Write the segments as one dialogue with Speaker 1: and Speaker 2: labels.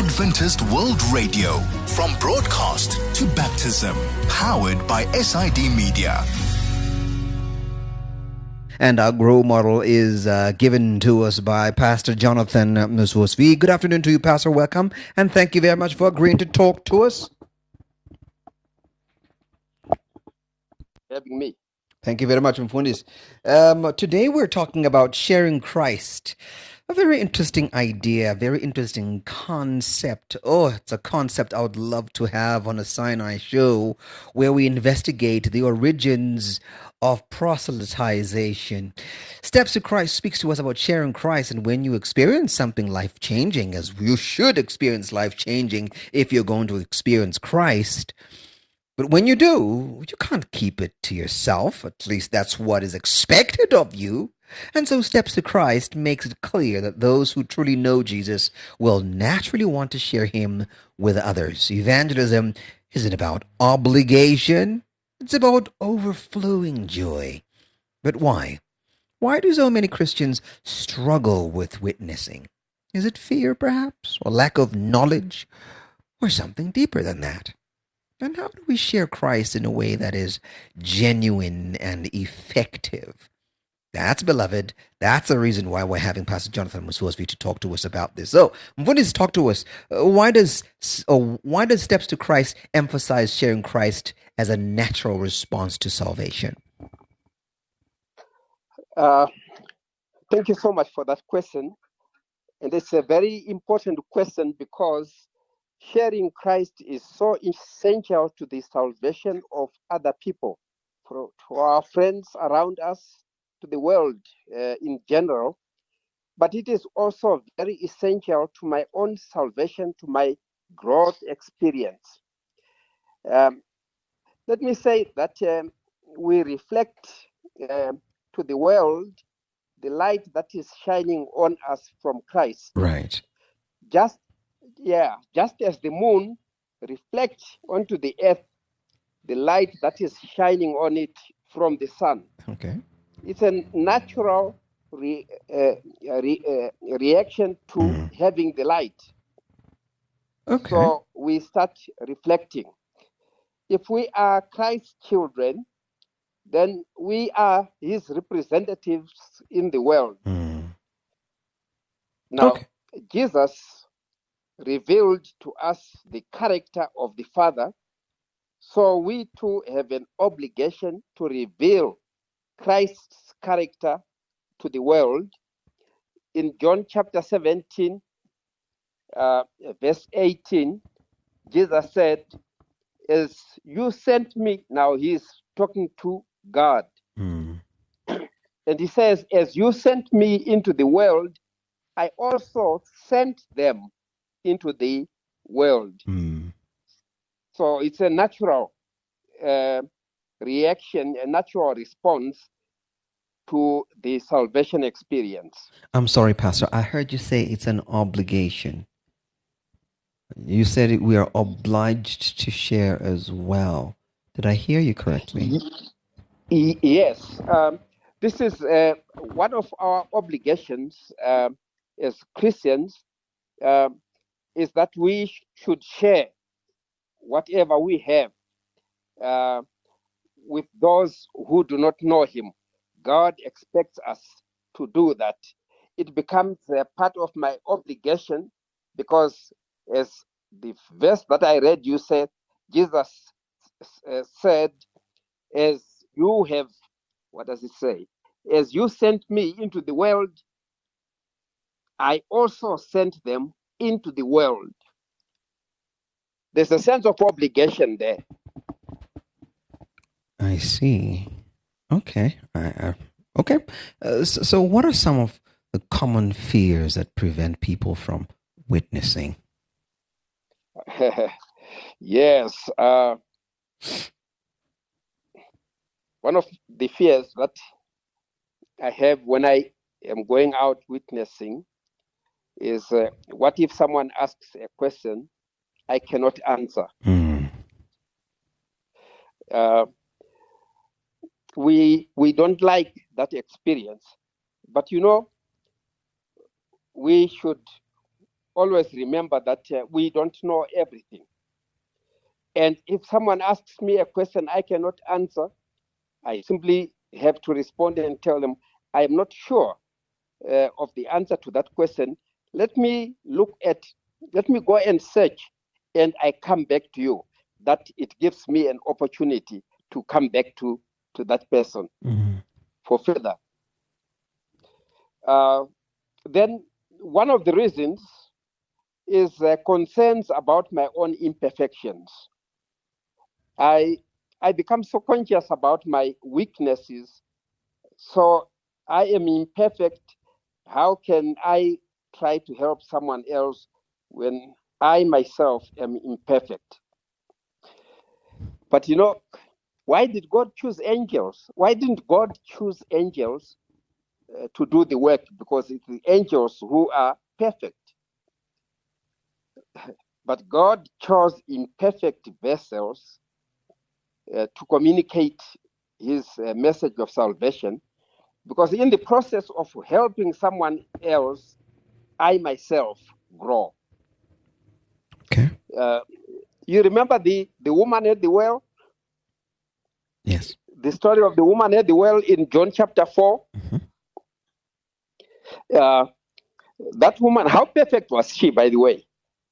Speaker 1: Adventist World Radio, from broadcast to baptism, powered by SID Media.
Speaker 2: And our Grow model is given to us by Pastor Jonathan Muswosvi. Good afternoon to you, Pastor. Welcome. And thank you very much for agreeing to talk to us.
Speaker 3: Having me.
Speaker 2: Thank you very much, Mfundis. Today we're talking about sharing Christ. A very interesting idea, a very interesting concept. Oh, it's a concept I would love to have on a Sinai show where we investigate the origins of proselytization. Steps to Christ speaks to us about sharing Christ, and when you experience something life-changing, as you should experience life-changing if you're going to experience Christ, but when you do, you can't keep it to yourself. At least that's what is expected of you. And so Steps to Christ makes it clear that those who truly know Jesus will naturally want to share him with others. Evangelism isn't about obligation. It's about overflowing joy. But why? Why do so many Christians struggle with witnessing? Is it fear, perhaps, or lack of knowledge, or something deeper than that? And how do we share Christ in a way that is genuine and effective? That's, beloved, that's the reason why we're having Pastor Jonathan Muswosvi to talk to us about this. So, Mfundis, talk to us. Why does Steps to Christ emphasize sharing Christ as a natural response to salvation?
Speaker 3: Thank you so much for that question. And it's a very important question because sharing Christ is so essential to the salvation of other people, to our friends around us, to the world in general. But it is also very essential to my own salvation, to my growth experience. Let me say that we reflect to the world the light that is shining on us from Christ.
Speaker 2: Right.
Speaker 3: Just as the moon reflects onto the earth the light that is shining on it from the sun.
Speaker 2: Okay.
Speaker 3: It's a natural reaction to having the light.
Speaker 2: Okay.
Speaker 3: So we start reflecting. If we are Christ's children, then we are his representatives in the world. Now,
Speaker 2: Okay.
Speaker 3: Jesus revealed to us the character of the Father, so we too have an obligation to reveal Christ's character to the world. In John chapter 17, verse 18, Jesus said, as you sent me, now he's talking to God. And he says, as you sent me into the world, I also sent them into the world. So it's a natural reaction, a natural response to the salvation experience.
Speaker 2: I'm sorry, Pastor. I heard you say it's an obligation. You said we are obliged to share as well. Did I hear you correctly?
Speaker 3: Yes. This is one of our obligations as Christians, is that we should share whatever we have with those who do not know him. God expects us to do that. It becomes a part of my obligation because, as the verse that I read, you said, Jesus said, as you have, what does it say? As you sent me into the world, I also sent them into the world. There's a sense of obligation there.
Speaker 2: I see. Okay. Okay. So what are some of the common fears that prevent people from witnessing?
Speaker 3: Yes. One of the fears that I have when I am going out witnessing is what if someone asks a question I cannot answer? We don't like that experience, but we should always remember that we don't know everything. And if someone asks me a question I cannot answer, I simply have to respond and tell them, I am not sure of the answer to that question. Let me go and search, and I come back to you. That it gives me an opportunity to come back to that person for further. Then one of the reasons is concerns about my own imperfections. I become so conscious about my weaknesses. So I am imperfect. How can I try to help someone else when I myself am imperfect? But why did God choose angels? Why didn't God choose angels to do the work? Because it's the angels who are perfect. But God chose imperfect vessels to communicate his message of salvation, because in the process of helping someone else, I myself grow.
Speaker 2: Okay.
Speaker 3: You remember the woman at the well?
Speaker 2: Yes.
Speaker 3: The story of the woman at the well in John chapter 4. That woman, how perfect was she, by the way?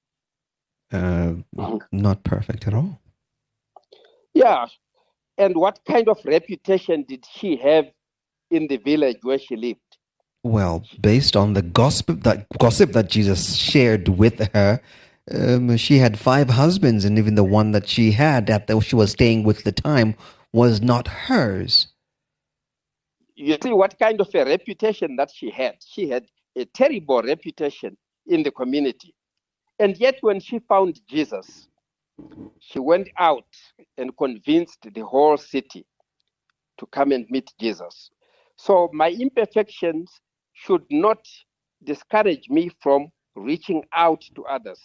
Speaker 2: Not perfect at all.
Speaker 3: Yeah. And what kind of reputation did she have in the village where she lived?
Speaker 2: Well, based on the gossip that Jesus shared with her, she had 5 husbands, and even the one that she had that she was staying with at the time was not hers.
Speaker 3: You see what kind of a reputation that she had. She had a terrible reputation in the community. And yet when she found Jesus, she went out and convinced the whole city to come and meet Jesus. So my imperfections should not discourage me from reaching out to others.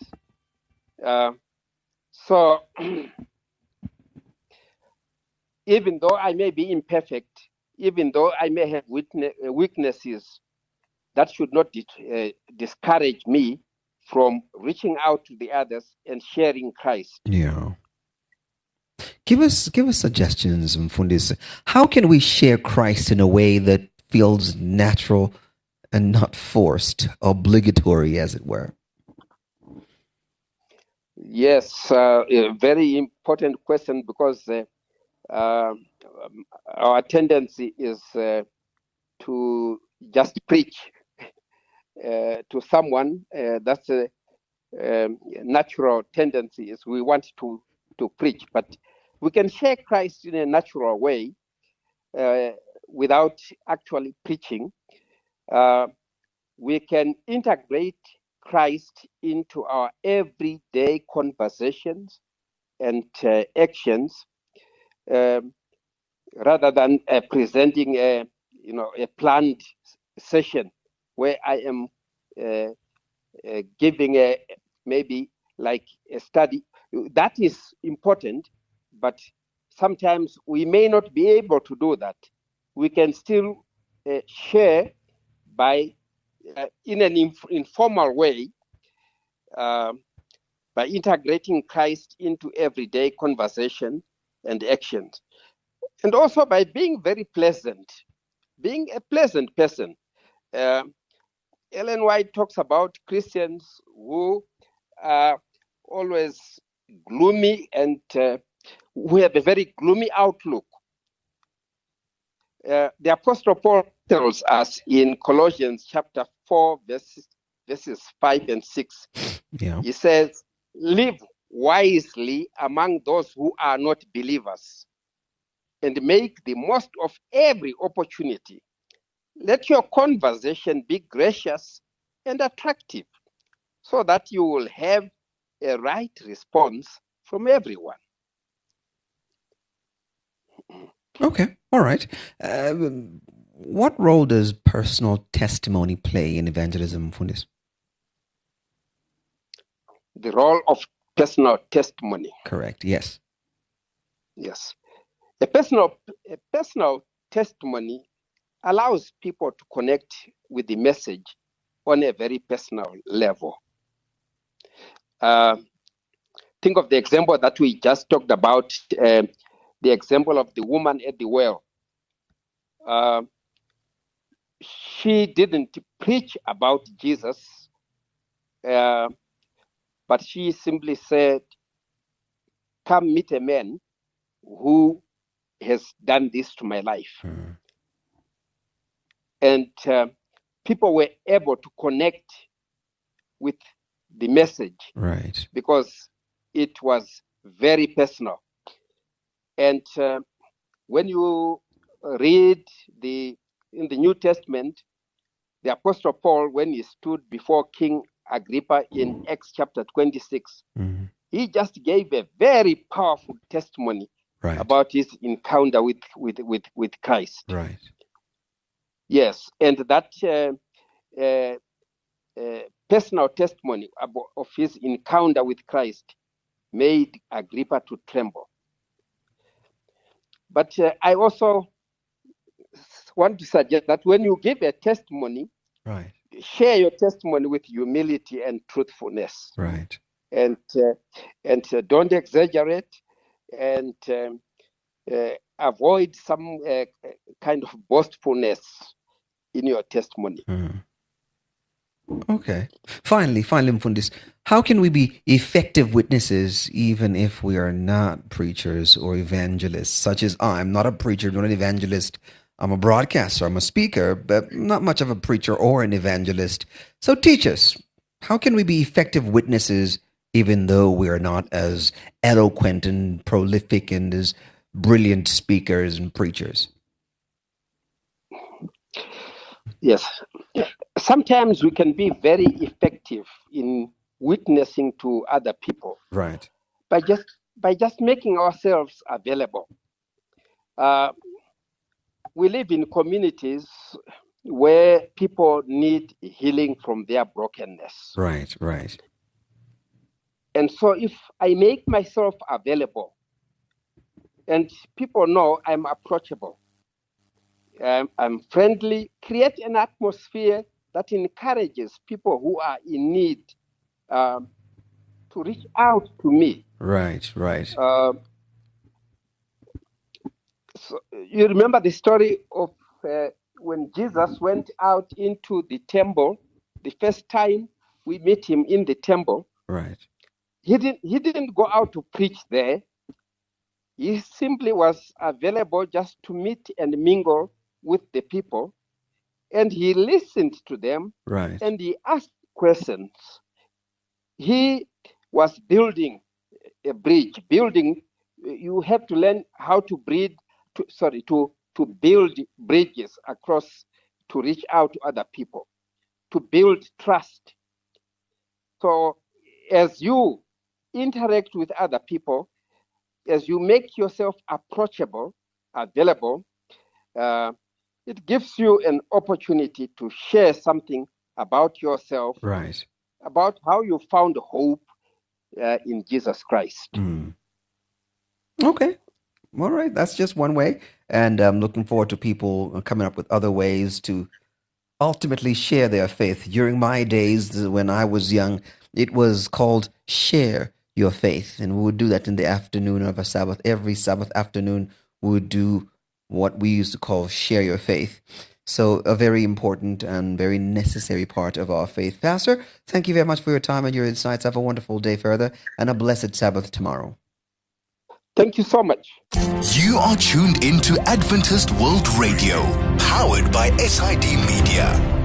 Speaker 3: So even though I may be imperfect, even though I may have weaknesses, that should not discourage me from reaching out to the others and sharing Christ.
Speaker 2: Yeah. Give us suggestions, Mfundisi. How can we share Christ in a way that feels natural and not forced, obligatory, as it were?
Speaker 3: Yes, a very important question, because our tendency is to just preach to someone. That's a natural tendency, is we want to preach, but we can share Christ in a natural way without actually preaching. We can integrate Christ into our everyday conversations and actions, rather than presenting a planned session where I am giving maybe like a study. That is important, but sometimes we may not be able to do that. We can still share by in an informal way, by integrating Christ into everyday conversation and actions, and also by being very pleasant, being a pleasant person. Ellen White talks about Christians who are always gloomy and who have a very gloomy outlook. The Apostle Paul tells us in Colossians chapter 4, verses 5 and 6.
Speaker 2: Yeah.
Speaker 3: He says, live wisely among those who are not believers, and make the most of every opportunity. Let your conversation be gracious and attractive, so that you will have a right response from everyone.
Speaker 2: Okay, all right. What role does personal testimony play in evangelism, Mfundisi?
Speaker 3: The role of personal testimony.
Speaker 2: Correct, yes.
Speaker 3: Yes. A personal testimony allows people to connect with the message on a very personal level. Think of the example that we just talked about, the example of the woman at the well. She didn't preach about Jesus, but she simply said, come meet a man who has done this to my life. And people were able to connect with the message,
Speaker 2: Right.
Speaker 3: because it was very personal. And when you read in the New Testament, the Apostle Paul, when he stood before King Agrippa in Acts chapter 26, he just gave a very powerful testimony about his encounter with Christ.
Speaker 2: Right.
Speaker 3: Yes, and that personal testimony of his encounter with Christ made Agrippa to tremble. But I also want to suggest that when you give a testimony,
Speaker 2: Right.
Speaker 3: share your testimony with humility and truthfulness.
Speaker 2: Right.
Speaker 3: And don't exaggerate, and avoid some kind of boastfulness in your testimony.
Speaker 2: Okay. Finally, Mfundisi, how can we be effective witnesses even if we are not preachers or evangelists, such as I'm not a preacher, not an evangelist. I'm a broadcaster, I'm a speaker, but not much of a preacher or an evangelist. So teach us, how can we be effective witnesses even though we are not as eloquent and prolific and as brilliant speakers and preachers?
Speaker 3: Yes. Sometimes we can be very effective in witnessing to other people.
Speaker 2: Right.
Speaker 3: By just making ourselves available. We live in communities where people need healing from their brokenness.
Speaker 2: Right, right.
Speaker 3: And so if I make myself available and people know I'm approachable, I'm friendly, create an atmosphere that encourages people who are in need to reach out to me.
Speaker 2: Right, right.
Speaker 3: So you remember the story of when Jesus went out into the temple. The first time we met him in the temple,
Speaker 2: right.
Speaker 3: He didn't go out to preach there. He simply was available just to meet and mingle with the people, and he listened to them.
Speaker 2: Right.
Speaker 3: And he asked questions. He was building a bridge. You have to learn how to to build bridges across, to reach out to other people, to build trust. So as you interact with other people, as you make yourself approachable, available, it gives you an opportunity to share something about yourself,
Speaker 2: right,
Speaker 3: about how you found hope in Jesus Christ.
Speaker 2: Okay. All right. That's just one way. And I'm looking forward to people coming up with other ways to ultimately share their faith. During my days when I was young, it was called Share Your Faith. And we would do that in the afternoon of a Sabbath. Every Sabbath afternoon, we would do what we used to call Share Your Faith. So a very important and very necessary part of our faith. Pastor, thank you very much for your time and your insights. Have a wonderful day further and a blessed Sabbath tomorrow.
Speaker 3: Thank you so much.
Speaker 1: You are tuned into Adventist World Radio, powered by SID Media.